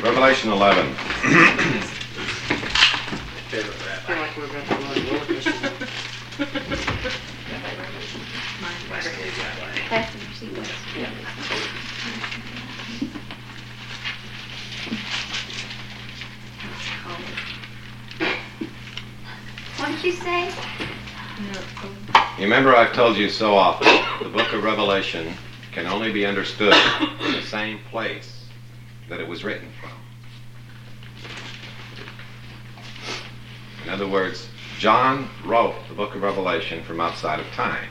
Revelation 11. Favorite I rabbi. feel like we're about to run a roller coaster now. Wesley rabbi. Pastor Mercy. What did you say? You remember I've told you so often, the book of Revelation can only be understood in the same place that it was written from. In other words, John wrote the book of Revelation from outside of time.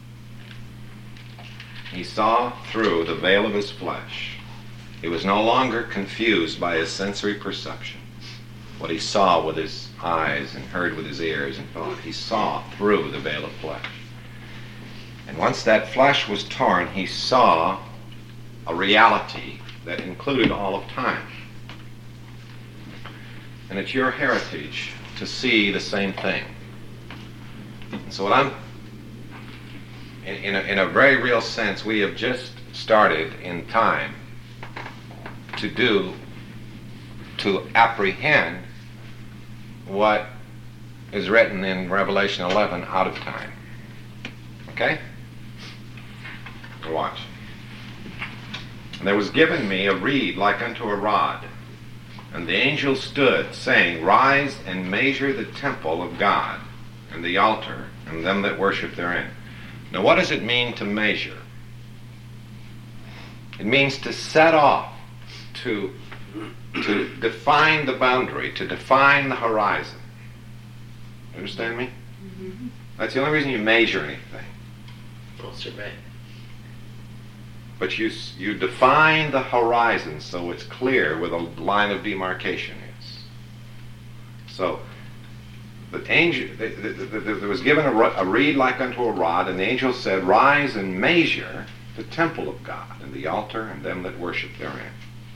He saw through the veil of his flesh. He was no longer confused by his sensory perceptions. What he saw with his eyes and heard with his ears and thought, he saw through the veil of flesh. And once that flesh was torn, he saw a reality that included all of time. And it's your heritage to see the same thing. And so what I'm, in a very real sense, we have just started in time to apprehend what is written in Revelation 11 out of time. Okay? Watch. And there was given me a reed like unto a rod, and the angel stood, saying, Rise and measure the temple of God, and the altar, and them that worship therein. Now what does it mean to measure? It means to set off, to define the boundary, to define the horizon. You understand me? Mm-hmm. That's the only reason you measure anything. Well, survey. But you define the horizon so it's clear where the line of demarcation is. So the angel, there was given a reed like unto a rod, and the angel said, Rise and measure the temple of God, and the altar, and them that worship therein.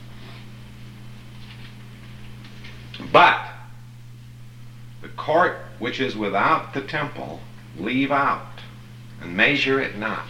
But the court which is without the temple leave out, and measure it not.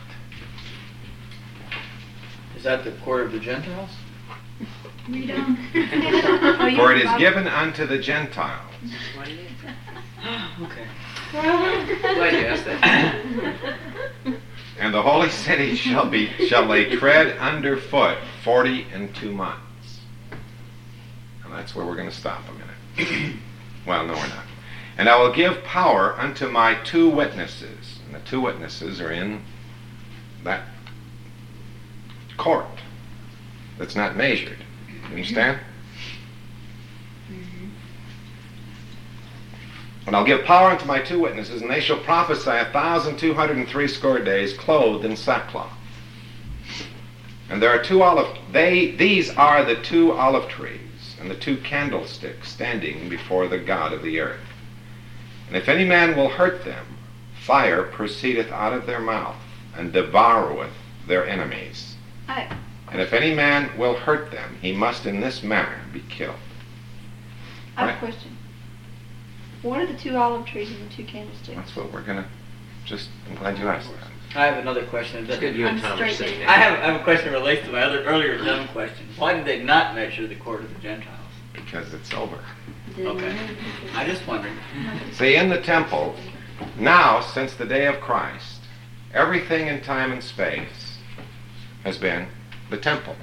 Is that the court of the Gentiles? We don't. For it is given unto the Gentiles. Okay. Glad you asked that. And the holy city shall lay tread underfoot 42 months. And that's where we're going to stop a minute. Well, no, we're not. And I will give power unto my 2 witnesses. And the 2 witnesses are in that court that's not measured. You understand? And I'll give power unto my 2 witnesses, and they shall prophesy 1,260 days, clothed in sackcloth. And there are these are the 2 olive trees, and the 2 candlesticks standing before the God of the earth. And if any man will hurt them, fire proceedeth out of their mouth, and devoureth their enemies. And if any man will hurt them, he must in this manner be killed. I have Right? a question. What are the 2 olive trees and the 2 candlesticks? That's what we're going to I'm glad you asked that. I have another question. It's good you and I'm Tom are straight sitting there. there. I have a question that relates to my earlier dumb question. Why did they not measure the court of the Gentiles? Because it's over. Okay. I just wondered. See, in the temple, now, since the day of Christ, everything in time and space has been the temple.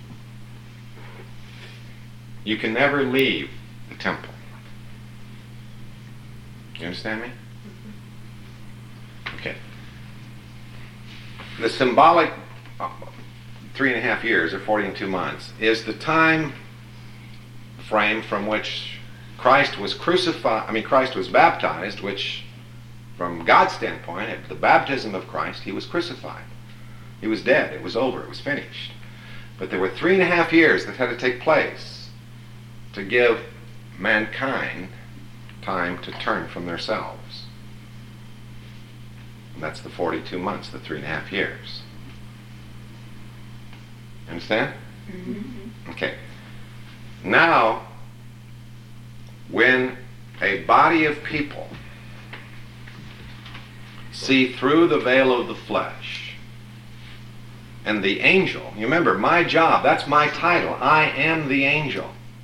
You can never leave the temple. You understand me? Okay. The symbolic 3.5 years, or 42 months, is the time frame from which Christ was Christ was baptized, which, from God's standpoint, at the baptism of Christ, he was crucified. He was dead. It was over. It was finished. But there were 3.5 years that had to take place to give mankind time to turn from themselves. And that's the 42 months, the 3.5 years. Understand? Mm-hmm. Okay. Now, when a body of people see through the veil of the flesh, and the angel, you remember, my job, that's my title, I am the angel.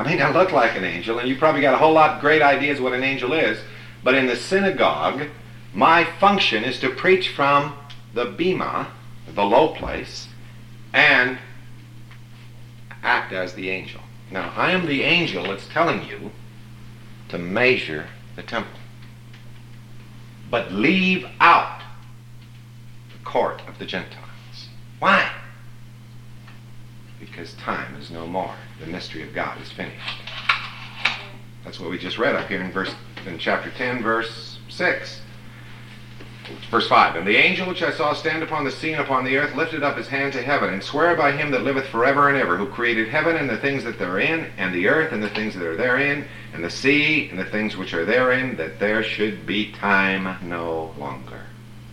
I may not look like an angel, and you probably got a whole lot of great ideas what an angel is, but in the synagogue, my function is to preach from the bema, the low place, and act as the angel. Now, I am the angel that's telling you to measure the temple, but leave out the court of the Gentiles. Why? Because time is no more. The mystery of God is finished. That's what we just read up here in chapter 10, verse 6. Verse 5, and the angel which I saw stand upon the sea and upon the earth lifted up his hand to heaven, and sware by him that liveth forever and ever, who created heaven and the things that therein, and the earth and the things that are therein, and the sea and the things which are therein, that there should be time no longer.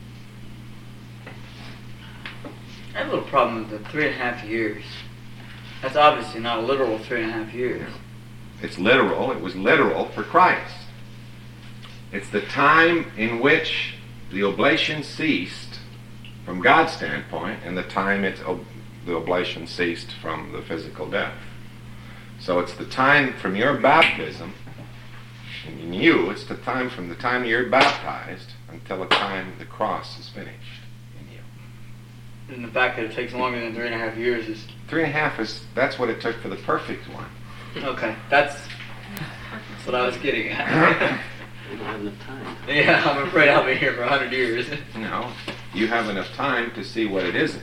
I have a little problem with the 3.5 years. That's obviously not a literal 3.5 years. It's literal. It was literal for Christ. It's the time in which the oblation ceased from God's standpoint, and the time the oblation ceased from the physical death. So it's the time from your baptism, and in you, it's the time from the time you're baptized until the time the cross is finished in you. And the fact that it takes longer than 3.5 years is... 3.5 that's what it took for the perfect one. Okay, that's what I was getting at. We don't have enough time. Yeah, I'm afraid I'll be here for 100 years. No, you have enough time to see what it isn't.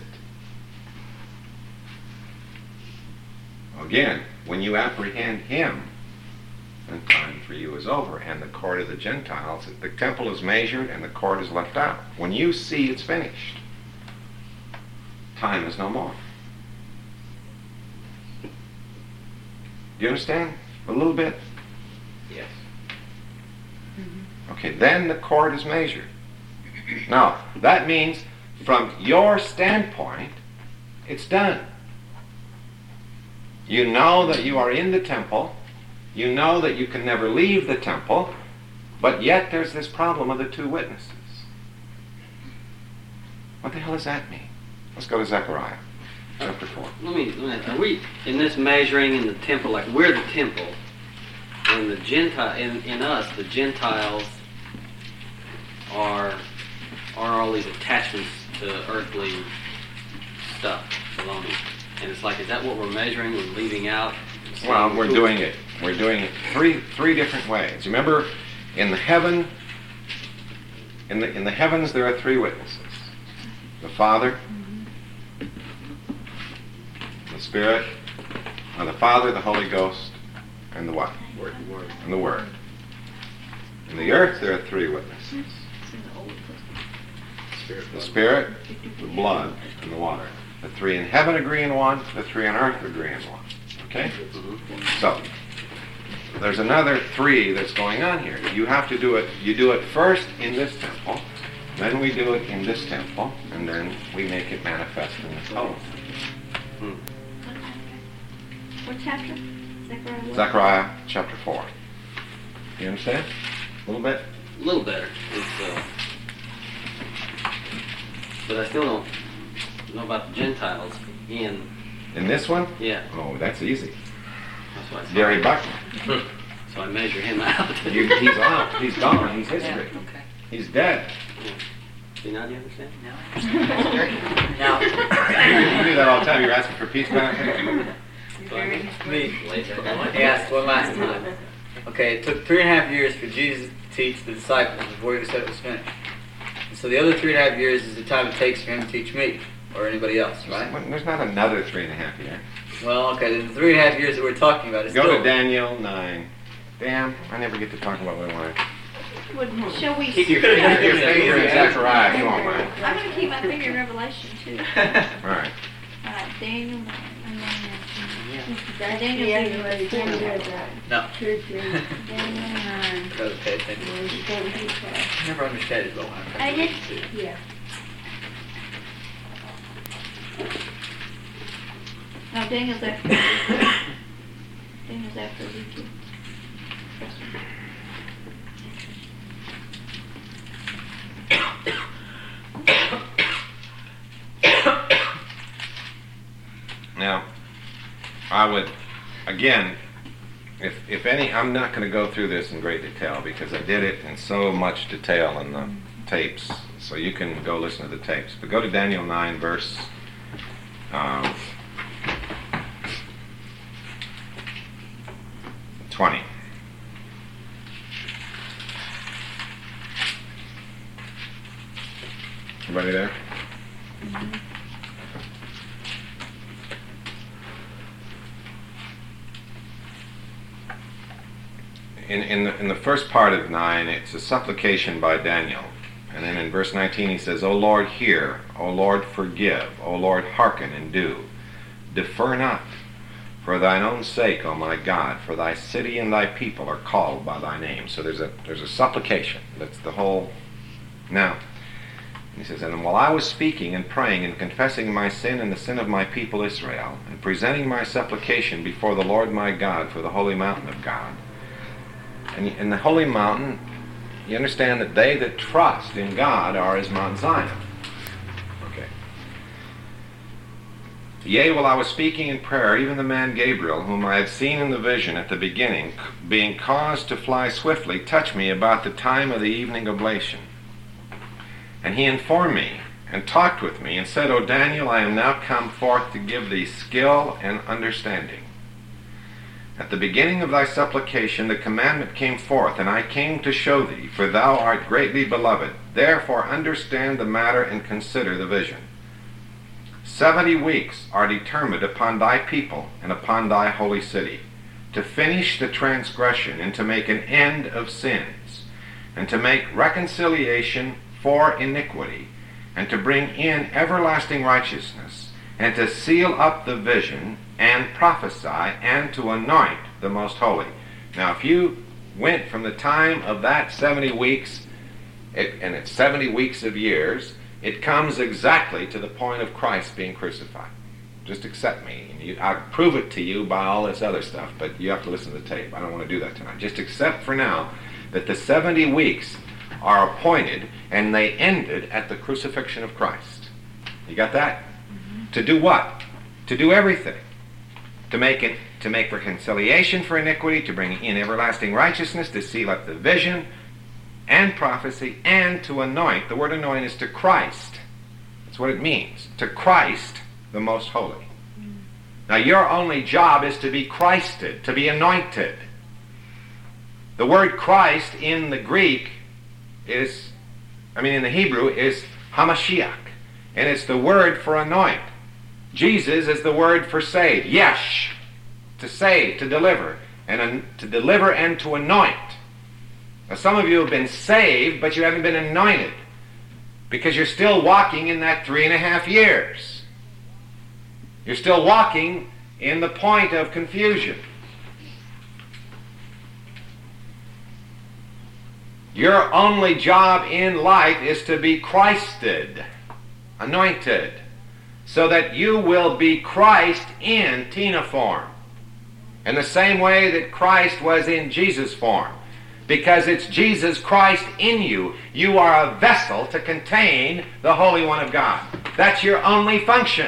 Again, when you apprehend him, then time for you is over, and the court of the Gentiles, the temple is measured and the court is left out. When you see it's finished, time is no more. Do you understand? A little bit? Yes. Okay, then the court is measured. Now, that means from your standpoint, it's done. You know that you are in the temple. You know that you can never leave the temple. But yet there's this problem of the two witnesses. What the hell does that mean? Let's go to Zechariah chapter 4. Are we in this measuring in the temple, like we're the temple, and the Gentile in us, the Gentiles are all these attachments to earthly stuff, belonging. And it's like, is that what we're measuring? We're leaving out? Well, we're doing it. We're doing it three different ways. Remember, in the heavens there are three witnesses: the Father, the Spirit, the Father, the Holy Ghost, and the what? Word. And the Word. In the earth there are three witnesses: the Spirit, the blood, and the water. The three in heaven agree in one, the three on earth agree in one. Okay? So, there's another three that's going on here. You have to do it, you do it first in this temple, then we do it in this temple, and then we make it manifest in the total. What chapter? Zechariah. Zechariah chapter 4. You understand? A little bit? A little better. But I still don't know about the Gentiles in this one? Yeah. Oh, that's easy. That's why I Gary Buckman. So I measure him out. He's out. He's gone. He's history. Yeah, okay. He's dead. Do you not understand? Now, You do that all the time. You're asking for peace benefit. me, asked one last time. Okay, it took 3.5 years for Jesus to teach the disciples before he said it was finished. And so the other 3.5 years is the time it takes for him to teach me or anybody else, right? There's not another 3.5 years. Well, okay, then the 3.5 years that we're talking about is Go still... to Daniel 9. Damn, I never get to talk about what I want. Shall we? You could have Your given finger in me Zechariah, if you won't mind. I'm going to keep my finger in Revelation too. All right. Daniel 9. Daniel 4. No. Daniel 9. Gotta pay attention. Never understood it, though. I did. Yeah. No, Daniel's after. Daniel's after Ezekiel. Now, I would, again, if any, I'm not going to go through this in great detail because I did it in so much detail in the tapes, so you can go listen to the tapes. But go to Daniel 9, verse 20. Everybody there? In the first part of 9, it's a supplication by Daniel. And then in verse 19 he says, O Lord, hear. O Lord, forgive. O Lord, hearken and do. Defer not. For thine own sake, O my God, for thy city and thy people are called by thy name. So there's a supplication. That's the whole. Now, he says, and while I was speaking and praying and confessing my sin and the sin of my people Israel, and presenting my supplication before the Lord my God for the holy mountain of God, and in the holy mountain, you understand that they that trust in God are as Mount Zion. Okay. Yea, while I was speaking in prayer, even the man Gabriel, whom I had seen in the vision at the beginning, being caused to fly swiftly, touched me about the time of the evening oblation. And he informed me, and talked with me, and said, O Daniel, I am now come forth to give thee skill and understanding. At the beginning of thy supplication the commandment came forth, and I came to show thee, for thou art greatly beloved. Therefore understand the matter and consider the vision. 70 weeks are determined upon thy people and upon thy holy city, to finish the transgression and to make an end of sins, and to make reconciliation for iniquity, and to bring in everlasting righteousness, and to seal up the vision, and prophesy, and to anoint the most holy. Now, if you went from the time of that 70 weeks, and it's 70 weeks of years, it comes exactly to the point of Christ being crucified. Just accept me. I'll prove it to you by all this other stuff, but you have to listen to the tape. I don't want to do that tonight. Just accept for now that the 70 weeks are appointed, and they ended at the crucifixion of Christ. You got that? Mm-hmm. To do what? To do everything. To make reconciliation for iniquity, to bring in everlasting righteousness, to seal up the vision and prophecy, and to anoint. The word anoint is to Christ. That's what it means. To Christ, the most holy. Now your only job is to be Christed, to be anointed. The word Christ in the Greek in the Hebrew is Hamashiach, and it's the word for anoint. Jesus is the word for save. Yesh, to save, to deliver, and to deliver and to anoint. Now some of you have been saved, but you haven't been anointed, because you're still walking in that 3.5 years. You're still walking in the point of confusion. Your only job in life is to be Christed, anointed, so that you will be Christ in Tina form, in the same way that Christ was in Jesus form. Because it's Jesus Christ in you. You are a vessel to contain the Holy One of God. That's your only function.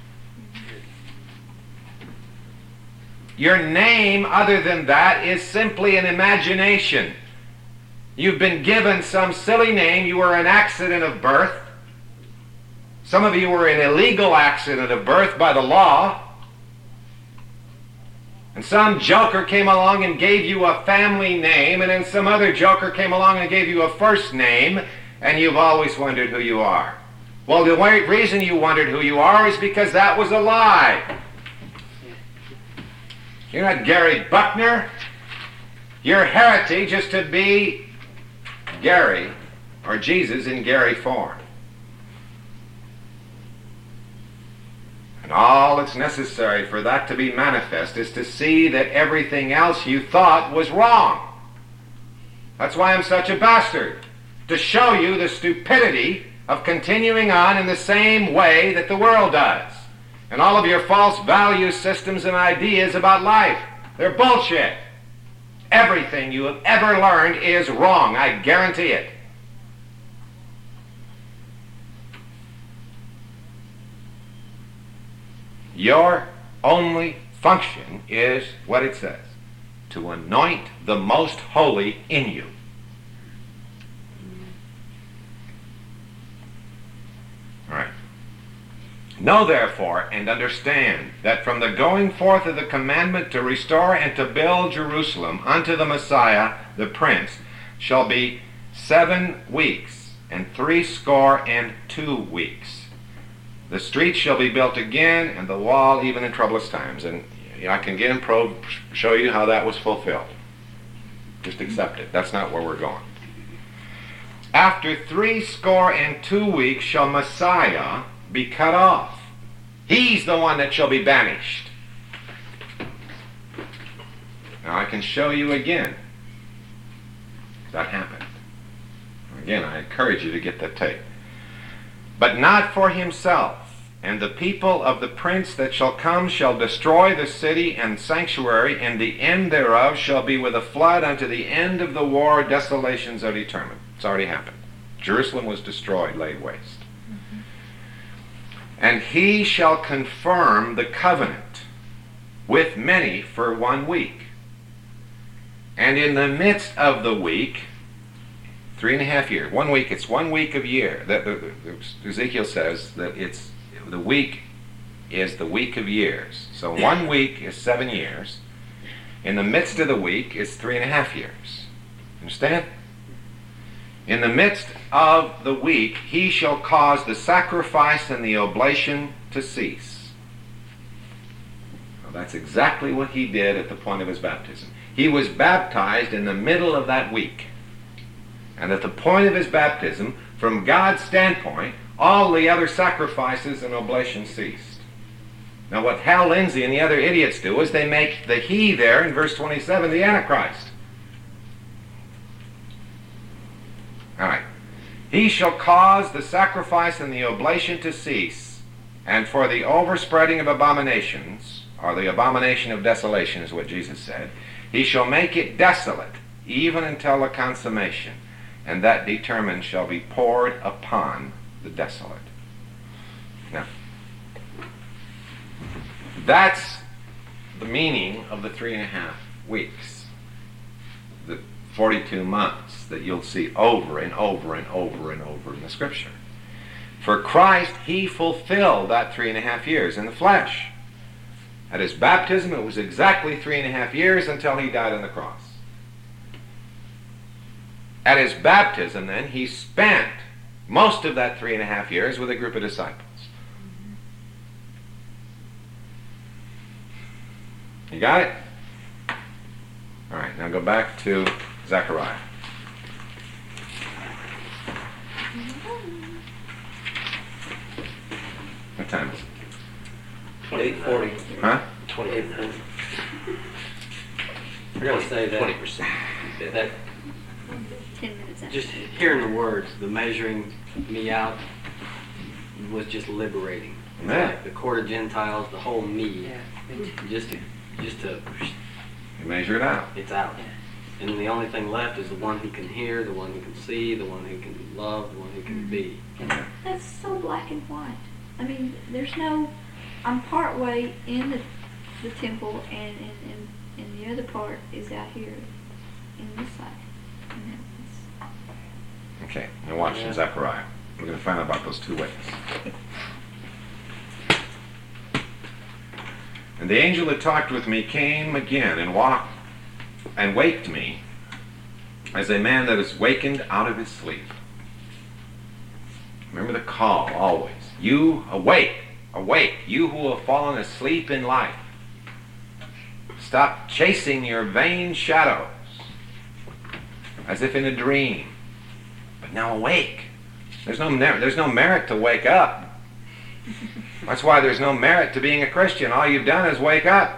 Your name, other than that, is simply an imagination. You've been given some silly name. You were an accident of birth. Some of you were an illegal accident of birth by the law. And some joker came along and gave you a family name, and then some other joker came along and gave you a first name, and you've always wondered who you are. Well, the reason you wondered who you are is because that was a lie. You're not Gary Buckner. Your heritage is to be Gary, or Jesus in Gary form. And all that's necessary for that to be manifest is to see that everything else you thought was wrong. That's why I'm such a bastard. To show you the stupidity of continuing on in the same way that the world does. And all of your false value systems and ideas about life. They're bullshit. Everything you have ever learned is wrong. I guarantee it. Your only function is what it says. to anoint the most holy in you. All right. Know therefore and understand that from the going forth of the commandment to restore and to build Jerusalem unto the Messiah, the Prince, shall be 7 weeks and 62 weeks. The street shall be built again, and the wall even in troublous times. And I can again show you how that was fulfilled. Just accept it. That's not where we're going. After 62 weeks shall Messiah be cut off. He's the one that shall be banished. Now I can show you again. That happened. Again, I encourage you to get that tape. But not for himself. And the people of the prince that shall come shall destroy the city and sanctuary, and the end thereof shall be with a flood unto the end of the war. Desolations are determined. It's already happened. Jerusalem was destroyed, laid waste. And he shall confirm the covenant with many for 1 week. And in the midst of the week, 3.5 years. 1 week, it's 1 week of year. Ezekiel says that the week is the week of years. So 1 week is 7 years. In the midst of the week is 3.5 years. Understand? In the midst of the week, he shall cause the sacrifice and the oblation to cease. Well, that's exactly what he did at the point of his baptism. He was baptized in the middle of that week. And at the point of his baptism, from God's standpoint, all the other sacrifices and oblations ceased. Now what Hal Lindsey and the other idiots do is they make the he there in verse 27 the Antichrist. All right. He shall cause the sacrifice and the oblation to cease, and for the overspreading of abominations, or the abomination of desolation is what Jesus said, he shall make it desolate, even until the consummation, and that determined shall be poured upon the desolate. Now, that's the meaning of the 3.5 weeks. The 42 months that you'll see over and over and over and over in the Scripture. For Christ, he fulfilled that 3.5 years in the flesh. At his baptism, it was exactly 3.5 years until he died on the cross. At his baptism, then, he spent most of that 3.5 years with a group of disciples. You got it? All right, now go back to Zechariah. What time is it? 8:40. Huh? 28%. I'm going to say that 20%. that 10 minutes after. just hearing the words, the measuring me out, was just liberating. It's Yeah. like the court of Gentiles, the whole me, just to, You measure it out. it's out. And then the only thing left is the one who can hear, the one who can see, the one who can love, the one who can be. That's so black and white. I mean, there's no, I'm part way in the temple, and the other part is out here in this side. You know, it's- Okay, now watch in Zechariah. We're going to find out about those two witnesses. And the angel that talked with me came again and waked me as a man that is wakened out of his sleep. Remember the call always. You awake, awake, you who have fallen asleep in life. Stop chasing your vain shadows as if in a dream. But now awake. There's no merit to wake up. That's why there's no merit to being a Christian. All you've done is wake up.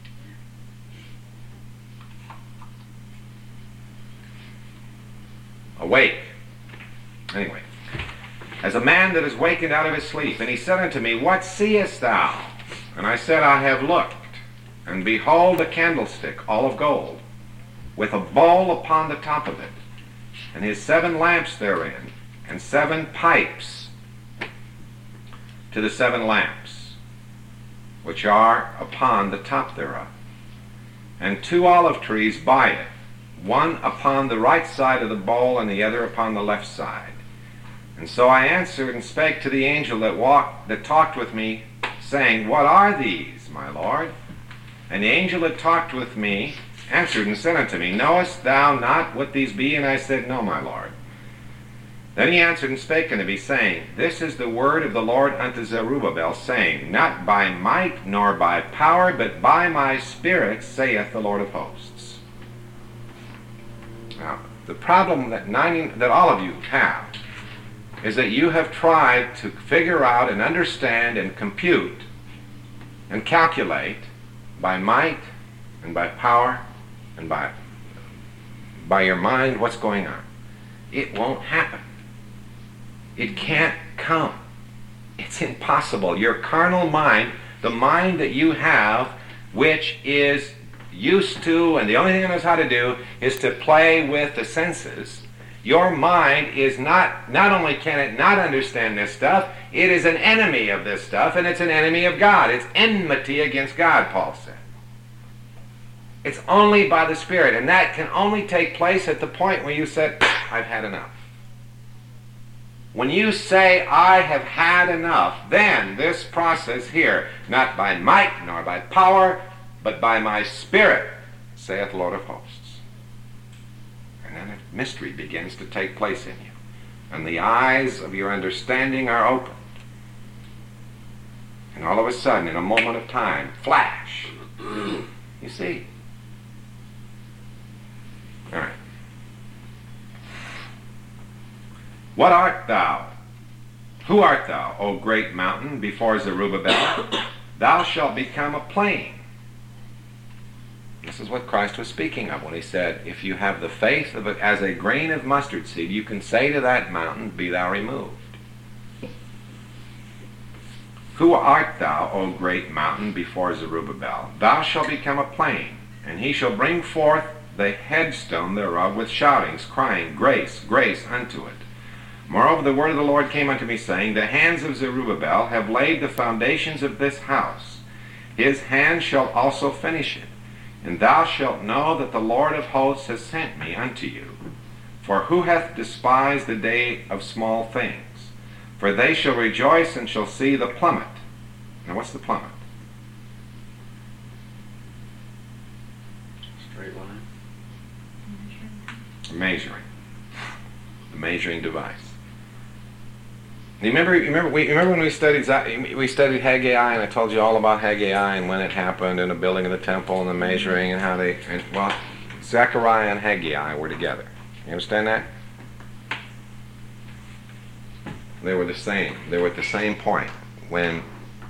Awake. Anyway. As a man that is wakened out of his sleep. And he said unto me, What seest thou? And I said, I have looked, and behold a candlestick, all of gold, with a bowl upon the top of it, and his 7 lamps therein, and 7 pipes to the 7 lamps, which are upon the top thereof. and 2 olive trees by it, one upon the right side of the bowl and the other upon the left side. And so I answered and spake to the angel that talked with me, saying, What are these, my Lord? And the angel that talked with me answered and said unto me, Knowest thou not what these be? And I said, No, my Lord. Then he answered and spake unto me, saying, This is the word of the Lord unto Zerubbabel, saying, Not by might nor by power, but by my Spirit, saith the Lord of hosts. Now, the problem that all of you have is that you have tried to figure out and understand and compute and calculate by might and by power and by your mind what's going on. It won't happen. It can't come. It's impossible. Your carnal mind, the mind that you have, which is used to, and the only thing it knows how to do is to play with the senses, your mind is not only can it not understand this stuff, it is an enemy of this stuff, and it's an enemy of God. It's enmity against God, Paul said. It's only by the Spirit, and that can only take place at the point where you said, I've had enough. When you say, I have had enough, then this process here, not by might nor by power, but by my Spirit, saith the Lord of hosts. And then a mystery begins to take place in you. And the eyes of your understanding are opened. And all of a sudden, in a moment of time, flash, you see. All right. What art thou? Who art thou, O great mountain, before Zerubbabel? Thou shalt become a plain. This is what Christ was speaking of when he said, if you have the faith of as a grain of mustard seed, you can say to that mountain, be thou removed. Who art thou, O great mountain, before Zerubbabel? Thou shalt become a plain, and he shall bring forth the headstone thereof with shoutings, crying, Grace, grace unto it. Moreover, the word of the Lord came unto me, saying, The hands of Zerubbabel have laid the foundations of this house. His hand shall also finish it. And thou shalt know that the Lord of hosts has sent me unto you. For who hath despised the day of small things? For they shall rejoice and shall see the plummet. Now what's the plummet? Straight line. Measuring. The measuring device. You remember when we studied Haggai, and I told you all about Haggai and when it happened and the building of the temple and the measuring and how Zechariah and Haggai were together. You understand that? They were the same. They were at the same point when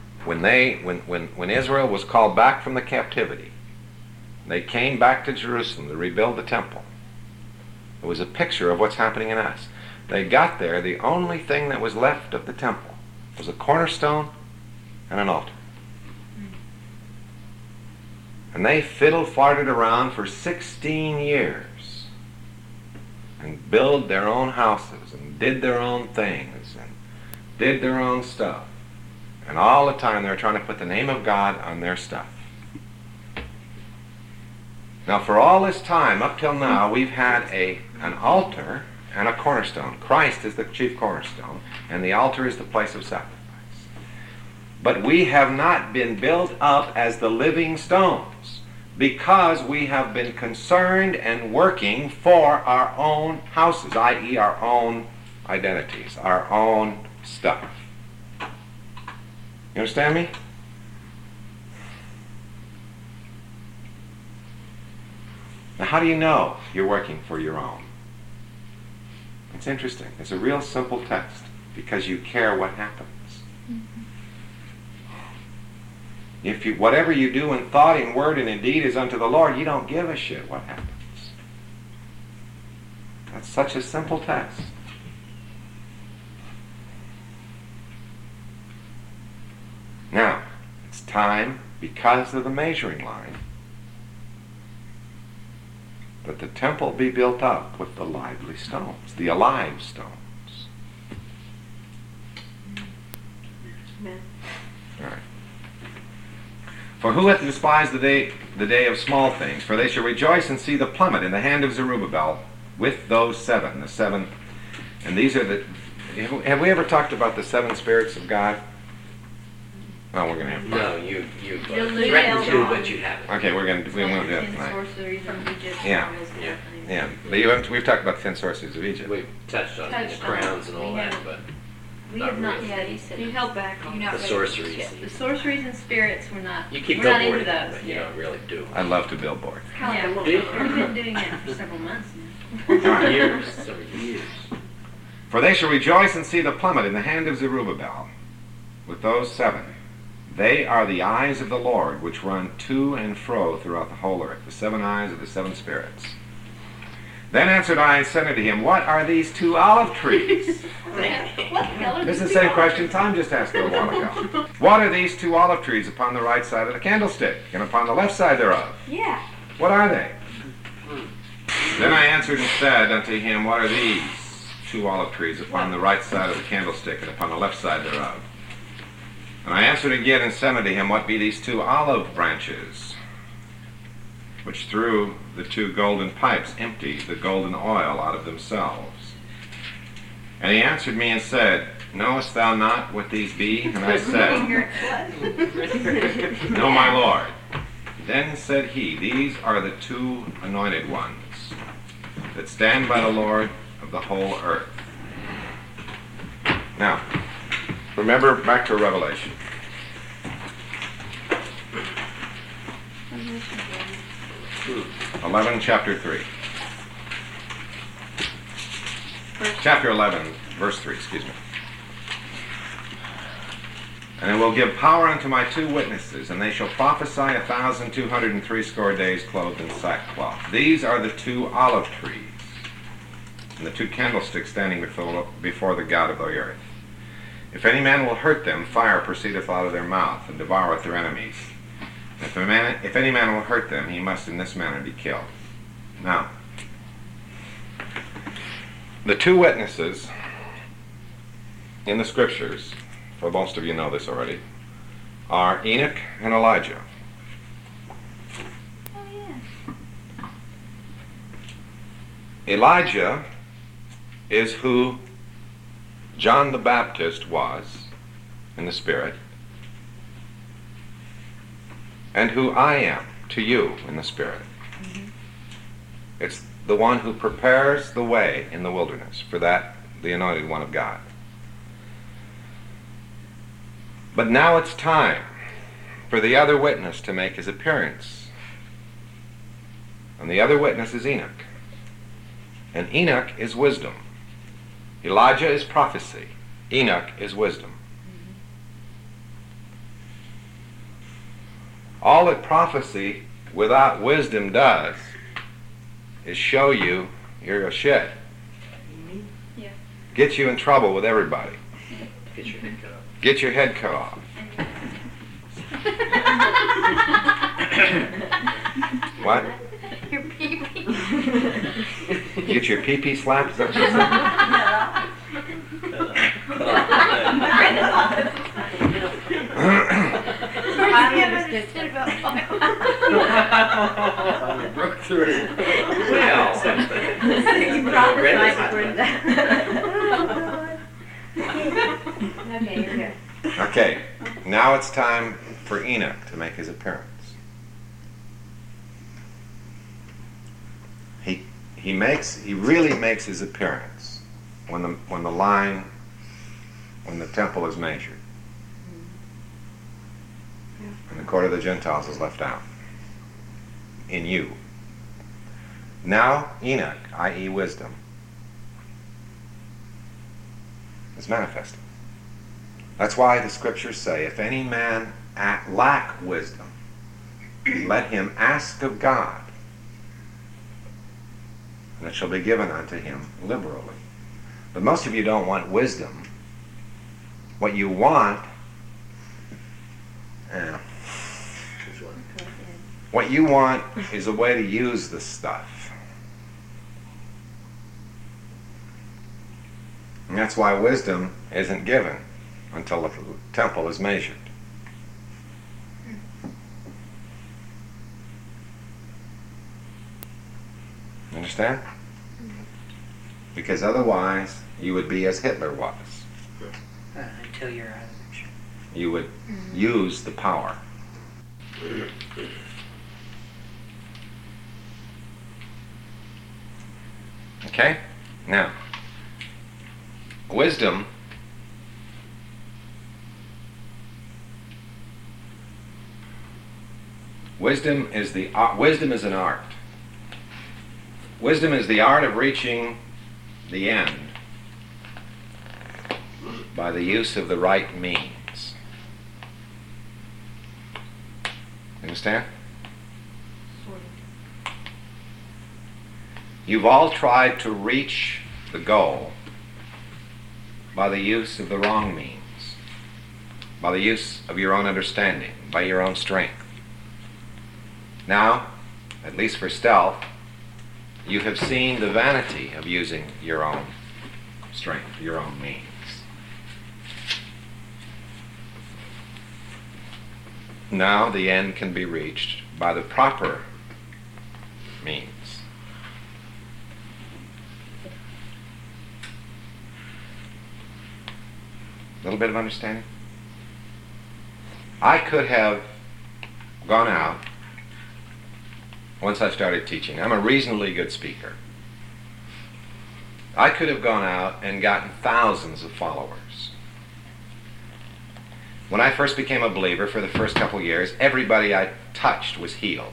Israel was called back from the captivity. They came back to Jerusalem to rebuild the temple. It was a picture of what's happening in us. They got there, the only thing that was left of the temple was a cornerstone and an altar. And they fiddle-farted around for 16 years and built their own houses and did their own things and did their own stuff. And all the time they were trying to put the name of God on their stuff. Now for all this time, up till now, we've had an altar and a cornerstone. Christ is the chief cornerstone, and the altar is the place of sacrifice. But we have not been built up as the living stones because we have been concerned and working for our own houses, i.e. our own identities, our own stuff. You understand me? Now how do you know you're working for your own? It's interesting. It's a real simple text because you care what happens. If whatever you do in thought, in word, and in deed is unto the Lord, you don't give a shit what happens. That's such a simple text. Now, it's time, because of the measuring line, that the temple be built up with the lively stones, the alive stones. Amen. All right. For who hath despised the day of small things? For they shall rejoice and see the plummet in the hand of Zerubbabel with those seven. The seven, and these are the. Have we ever talked about the seven spirits of God? Oh, we're going to have fun. No, you've You'll threatened lose to, out. but you haven't. Okay, we won't do it Ten tonight. sorceries from Egypt. Yeah. Yeah. Yeah, but we've talked about the 10 sorceries of Egypt. We've touched on the Touched on it. crowns and all We that, have. but We Not have not really. yet. You held back on the sorceries. The sorceries and spirits, we're not. You keep we're not into billboarding, those. but you don't really do. I love to billboard. Yeah, Do you? we've been doing it for several months now. Years, several years. For they shall rejoice and see the plummet in the hand of Zerubbabel with those seven. They are the eyes of the Lord, which run to and fro throughout the whole earth, the seven eyes of the seven spirits. Then answered I and said unto him, What are these two olive trees? This is the same question Tom just asked a while ago. What are these two olive trees upon the right side of the candlestick, and upon the left side thereof? Yeah. What are they? Then I answered and said unto him, What are these two olive trees upon the right side of the candlestick, and upon the left side thereof? And I answered again and said unto him, What be these two olive branches, which through the two golden pipes empty the golden oil out of themselves? And he answered me and said, Knowest thou not what these be? And I said, No, my Lord. Then said he, These are the two anointed ones that stand by the Lord of the whole earth. Now, remember back to Revelation. Revelation 11, chapter 3. Chapter 11, verse 3, excuse me. And I will give power unto my two witnesses, and they shall prophesy 1,260 days clothed in sackcloth. These are the two olive trees, and the two candlesticks standing before the God of the earth. If any man will hurt them, fire proceedeth out of their mouth, and devoureth their enemies. And if any man will hurt them, he must in this manner be killed. Now, the two witnesses in the scriptures, for most of you know this already, are Enoch and Elijah. Oh, yeah. Elijah is who John the Baptist was in the Spirit, and who I am to you in the Spirit. It's the one who prepares the way in the wilderness for that, the anointed one of God. But now it's time for the other witness to make his appearance. And the other witness is Enoch. And Enoch is wisdom. Elijah is prophecy. Enoch is wisdom. All that prophecy without wisdom does is show you you're a shit. Yeah. Get you in trouble with everybody. Get your head cut off. Get your head cut off. What? Your pee-pee. Get your pee-pee slapped? Is that what you Broke through. You prophesied, Brenda. Okay, you're good. Okay, now it's time for Enoch to make his appearance. He really makes his appearance when the temple is measured and the court of the Gentiles is left out in you. Now Enoch, i.e. wisdom, is manifested. That's why the scriptures say, if any man lack wisdom, let him ask of God, and it shall be given unto him liberally. But most of you don't want wisdom. What you want, what you want is a way to use this stuff. And that's why wisdom isn't given until the temple is measured. Understand? Because otherwise, you would be as Hitler was. Until you're out of the picture. You would use the power. Okay? Now, wisdom is an art. Wisdom is the art of reaching the end by the use of the right means. Understand? You've all tried to reach the goal by the use of the wrong means, by the use of your own understanding, by your own strength. Now, at least for stealth, you have seen the vanity of using your own strength, your own means. Now the end can be reached by the proper means. A little bit of understanding? I could have gone out once I started teaching. I'm a reasonably good speaker. I could have gone out and gotten thousands of followers. When I first became a believer, for the first couple years, everybody I touched was healed.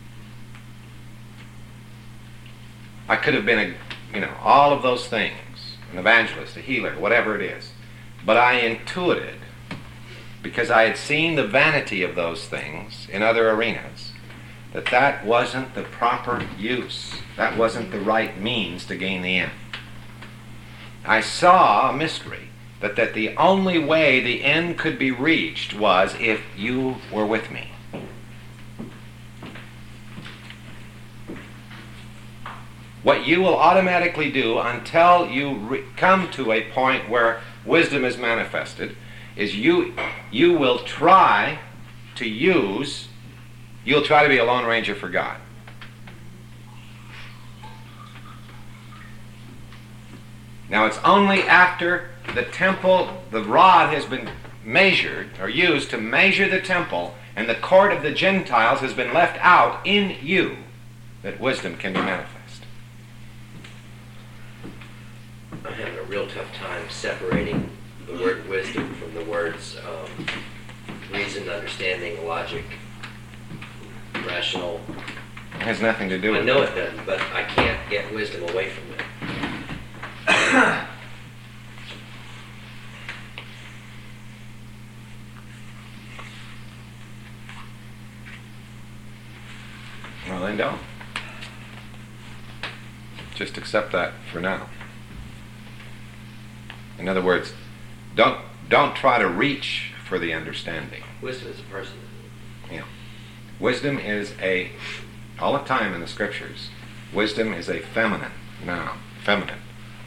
I could have been all of those things, an evangelist, a healer, whatever it is. But I intuited, because I had seen the vanity of those things in other arenas, that wasn't the proper use. That wasn't the right means to gain the end. I saw a mystery, that the only way the end could be reached was if you were with me. What you will automatically do until you come to a point where wisdom is manifested is you will try to use, you'll try to be a Lone Ranger for God. Now it's only after the temple, the rod has been measured or used to measure the temple and the court of the Gentiles has been left out in you that wisdom can be manifest. I'm having a real tough time separating the word wisdom from the words reason, understanding, logic, rational. It has nothing to do with I know it doesn't, but I can't get wisdom away from it. Well, then don't. Just accept that for now. In other words, don't try to reach for the understanding. Wisdom is a person. Yeah. Wisdom is all the time in the scriptures, wisdom is a feminine noun. Feminine.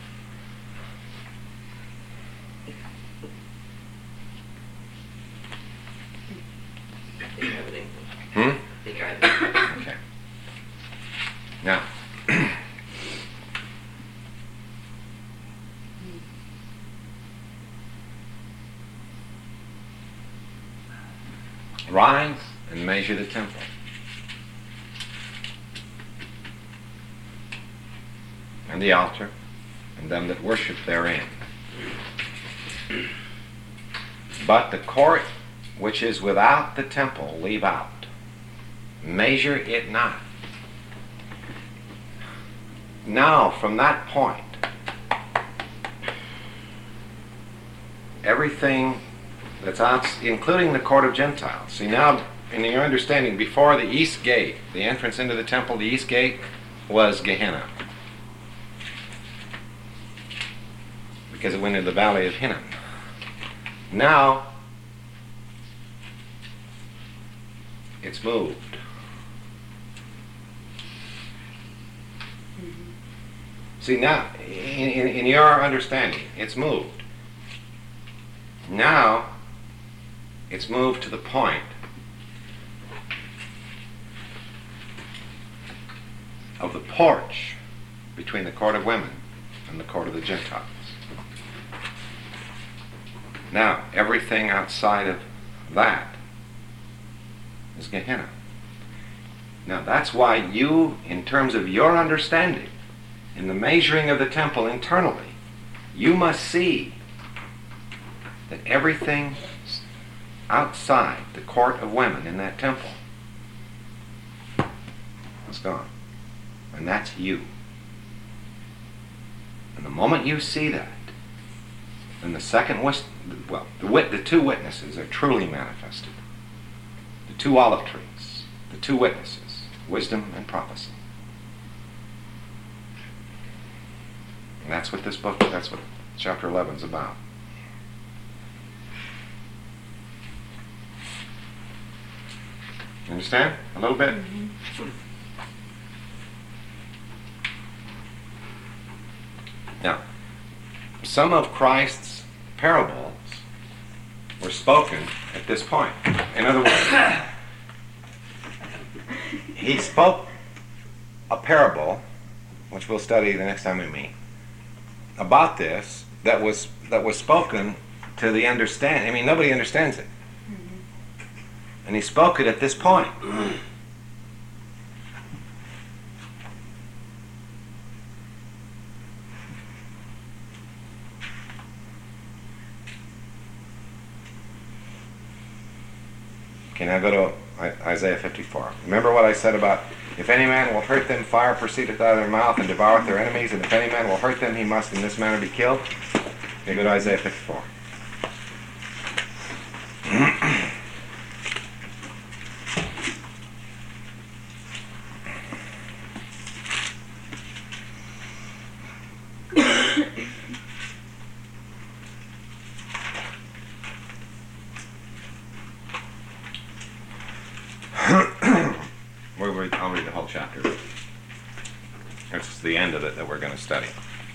I think I have an inkling. I think I have an inkling. Okay. Now, rise and measure the temple. And the altar, and them that worship therein. But the court which is without the temple leave out. Measure it not. Now, from that point, everything that's out, including the court of Gentiles. See, now, in your understanding, before the east gate, the entrance into the temple, the east gate was Gehenna, because it went into the valley of Hinnom. Now, it's moved. See, now, in your understanding, it's moved. Now, it's moved to the point of the porch between the court of women and the court of the Gentiles. Now, everything outside of that is Gehenna. Now, that's why you, in terms of your understanding, in the measuring of the temple internally, you must see that everything outside the court of women in that temple is gone. And that's you. And the moment you see that, then the the two witnesses are truly manifested. The two olive trees, the two witnesses, wisdom and prophecy. And that's what this book, that's what chapter 11 is about. You understand? A little bit? Mm-hmm. Now, some of Christ's parables were spoken at this point. In other words, he spoke a parable, which we'll study the next time we meet, about this that was spoken to the understand. I mean, nobody understands it. And he spoke it at this point. Okay, now go to Isaiah 54. Remember what I said about, if any man will hurt them, fire proceedeth out of their mouth and devoureth their enemies, and if any man will hurt them, he must in this manner be killed. Okay, go to Isaiah 54. I'll read the whole chapter. It's the end of it that we're going to study.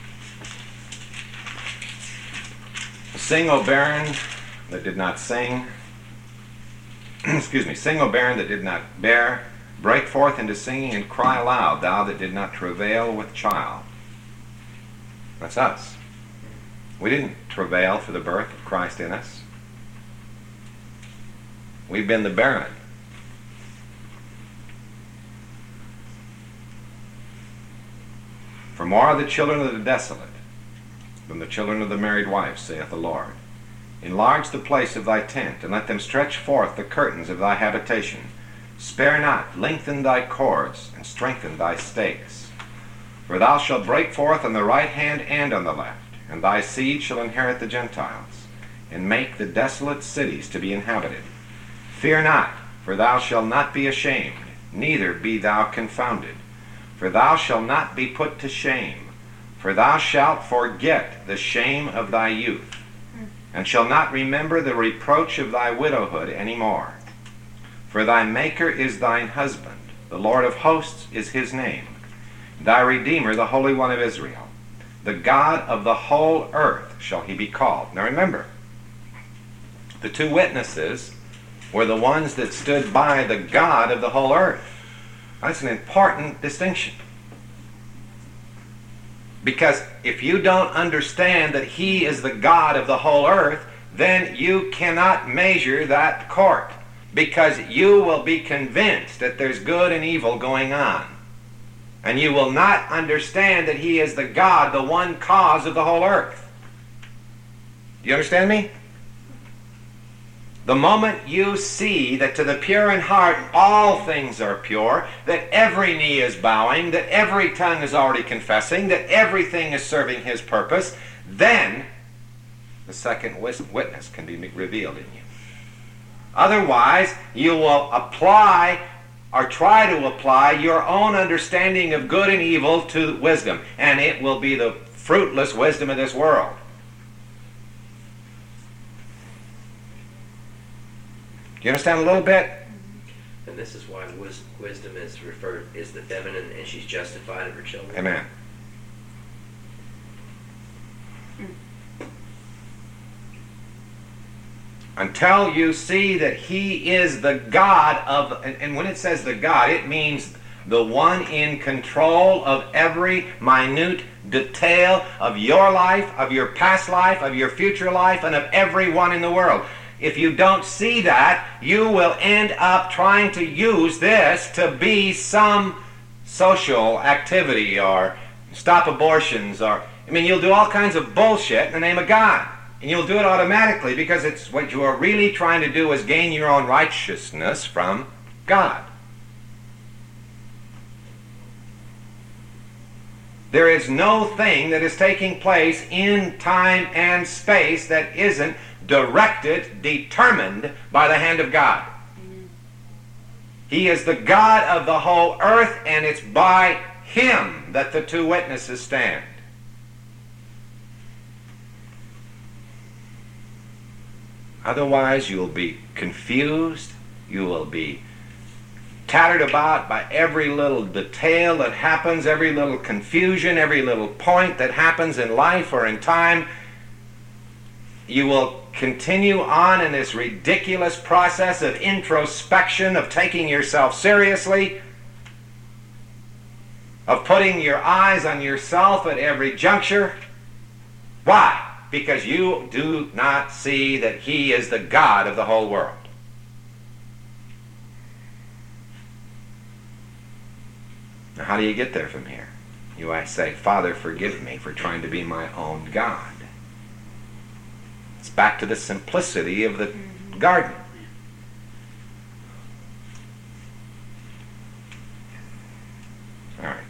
Sing, O barren that did not sing. Excuse me. Sing, O barren that did not bear. Break forth into singing and cry aloud, thou that did not travail with child. That's us. We didn't travail for the birth of Christ in us. We've been the barren. For more are the children of the desolate than the children of the married wife, saith the Lord. Enlarge the place of thy tent, and let them stretch forth the curtains of thy habitation. Spare not, lengthen thy cords, and strengthen thy stakes. For thou shalt break forth on the right hand and on the left, and thy seed shall inherit the Gentiles, and make the desolate cities to be inhabited. Fear not, for thou shalt not be ashamed, neither be thou confounded. For thou shalt not be put to shame, for thou shalt forget the shame of thy youth, and shalt not remember the reproach of thy widowhood any more. For thy Maker is thine husband, the Lord of hosts is his name, thy Redeemer, the Holy One of Israel. The God of the whole earth shall he be called. Now remember, the two witnesses were the ones that stood by the God of the whole earth. That's an important distinction. Because if you don't understand that he is the God of the whole earth, then you cannot measure that court. Because you will be convinced that there's good and evil going on. And you will not understand that he is the God, the one cause of the whole earth. Do you understand me? The moment you see that to the pure in heart all things are pure, that every knee is bowing, that every tongue is already confessing, that everything is serving his purpose, then the second witness can be revealed in you. Otherwise, you will apply or try to apply your own understanding of good and evil to wisdom, and it will be the fruitless wisdom of this world. Do you understand a little bit? And this is why wisdom is the feminine, and she's justified of her children. Amen. Until you see that he is the God of, and when it says the God, it means the one in control of every minute detail of your life, of your past life, of your future life, and of everyone in the world. If you don't see that, you will end up trying to use this to be some social activity or stop abortions, or, you'll do all kinds of bullshit in the name of God. And you'll do it automatically because it's what you are really trying to do is gain your own righteousness from God. There is no thing that is taking place in time and space that isn't directed, determined by the hand of God. He is the God of the whole earth, and it's by Him that the two witnesses stand. Otherwise, you'll be confused. You will be tattered about by every little detail that happens, every little confusion, every little point that happens in life or in time. You will continue on in this ridiculous process of introspection, of taking yourself seriously, of putting your eyes on yourself at every juncture. Why? Because you do not see that He is the God of the whole world. Now, how do you get there from here? You say, Father, forgive me for trying to be my own God. It's back to the simplicity of the garden. All right.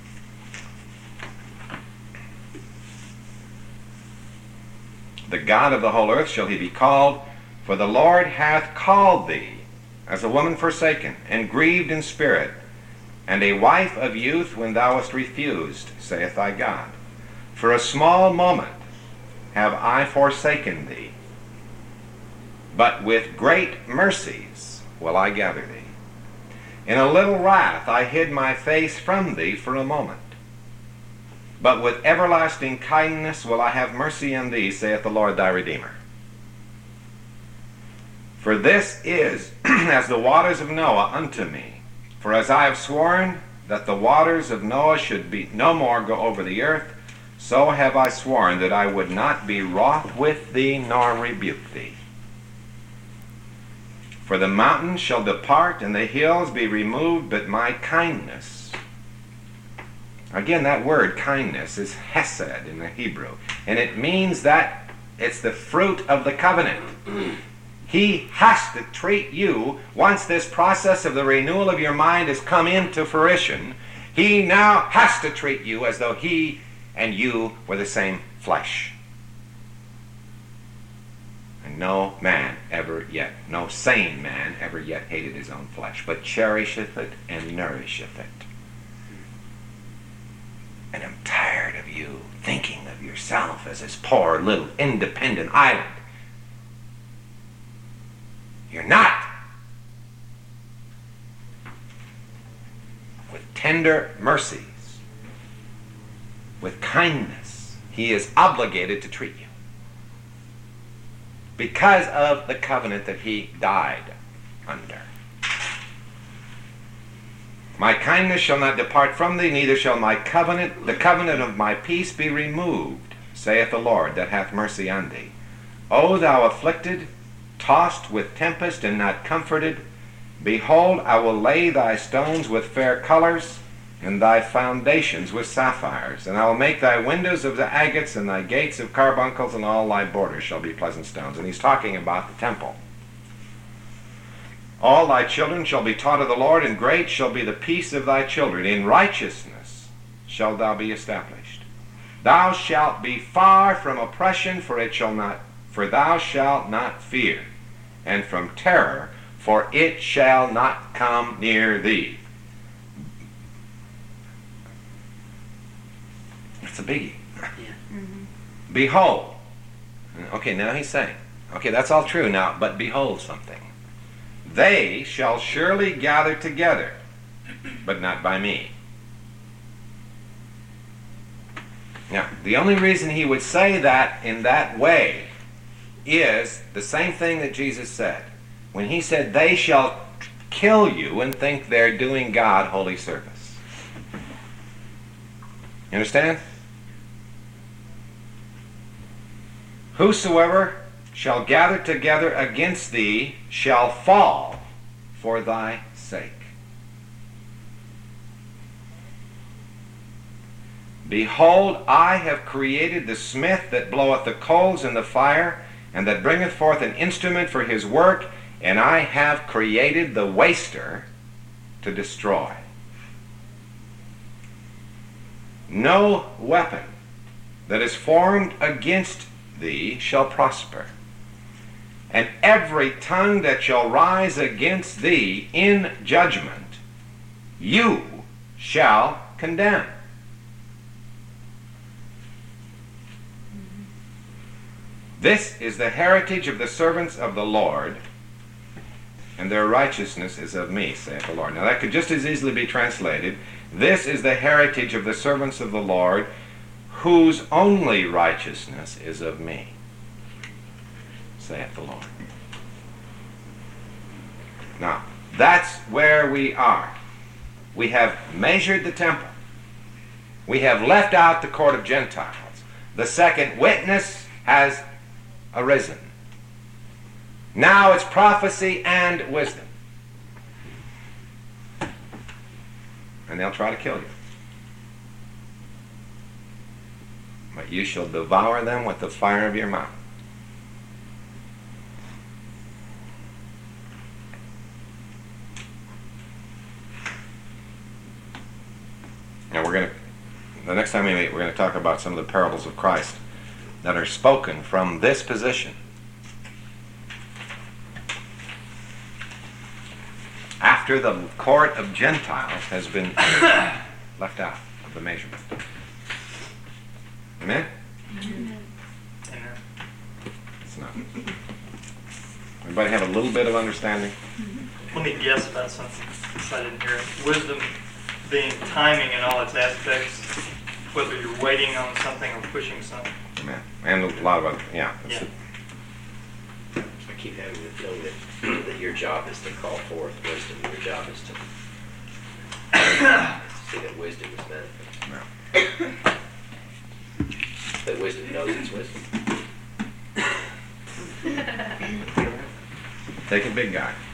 The God of the whole earth shall He be called, for the Lord hath called thee as a woman forsaken, and grieved in spirit, and a wife of youth when thou wast refused, saith thy God. For a small moment have I forsaken thee, but with great mercies will I gather thee. In a little wrath I hid my face from thee for a moment, but with everlasting kindness will I have mercy on thee, saith the Lord thy Redeemer. For this is as the waters of Noah unto me. For as I have sworn that the waters of Noah should be no more go over the earth, so have I sworn that I would not be wroth with thee nor rebuke thee. For the mountains shall depart and the hills be removed, but my kindness. Again, that word kindness is hesed in the Hebrew, and it means that it's the fruit of the covenant. He has to treat you, once this process of the renewal of your mind has come into fruition, He now has to treat you as though He and you were the same flesh. And no man ever yet, no sane man ever yet hated his own flesh, but cherisheth it and nourisheth it. And I'm tired of you thinking of yourself as this poor little independent island. You're not. With tender mercies, with kindness, He is obligated to treat you because of the covenant that He died under. My kindness shall not depart from thee, neither shall the covenant of my peace be removed, saith the Lord that hath mercy on thee. O thou afflicted, tossed with tempest and not comforted, behold, I will lay thy stones with fair colors, and thy foundations with sapphires, and I will make thy windows of the agates, and thy gates of carbuncles, and all thy borders shall be pleasant stones. And he's talking about the temple. All thy children shall be taught of the Lord, and great shall be the peace of thy children. In righteousness shalt thou be established. Thou shalt be far from oppression, for thou shalt not fear, and from terror, for it shall not come near thee. It's a biggie. Yeah. Mm-hmm. Behold. Okay, now he's saying, okay, that's all true now, but behold something. They shall surely gather together, but not by me. Now, the only reason he would say that in that way is the same thing that Jesus said. When he said, they shall kill you and think they're doing God holy service. You understand? Whosoever shall gather together against thee shall fall for thy sake. Behold, I have created the smith that bloweth the coals in the fire, and that bringeth forth an instrument for his work, and I have created the waster to destroy. No weapon that is formed against thee shall prosper, and every tongue that shall rise against thee in judgment you shall condemn. This is the heritage of the servants of the Lord, and their righteousness is of me, saith the Lord. Now that could just as easily be translated, this is the heritage of the servants of the Lord, whose only righteousness is of me, saith the Lord. Now, that's where we are. We have measured the temple. We have left out the court of Gentiles. The second witness has arisen. Now it's prophecy and wisdom. And they'll try to kill you. But you shall devour them with the fire of your mouth. Now the next time we meet, we're going to talk about some of the parables of Christ that are spoken from this position. After the court of Gentiles has been left out of the measurement. Amen? Amen. It's not. Everybody have a little bit of understanding? Let me guess about something if I didn't hear it. Wisdom being timing in all its aspects, whether you're waiting on something or pushing something. Amen. And a lot of other, yeah. That's Yeah. it. I keep having the feeling that your job is to call forth wisdom. Your job is to see that wisdom is manifest. No. That wisdom knows it's wisdom. Take a big guy.